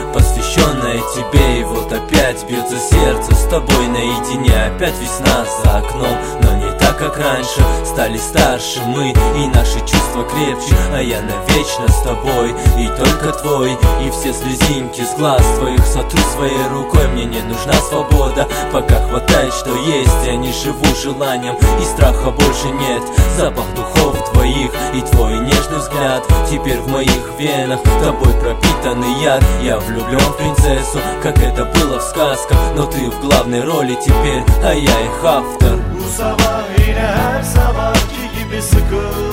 посвященная тебе. И вот опять бьется сердце с тобой наедине. Опять весна за окном, но не так, как раньше. Стали старше мы, и наши чувства крепче. А я навечно с тобой, и только твой. И все слезинки с глаз твоих сотру своей рукой. Мне не нужна свобода, пока хватает, что есть. Я не живу желанием, и страха больше нет. Запах духов твоих и твой нежный взгляд теперь в моих венах, тобой пропитанный яд. Я влюблен в принцессу, как это было в сказках, но ты в главной роли теперь, а я их автор. Bu sabah yine her sabahki gibi sıkıldım.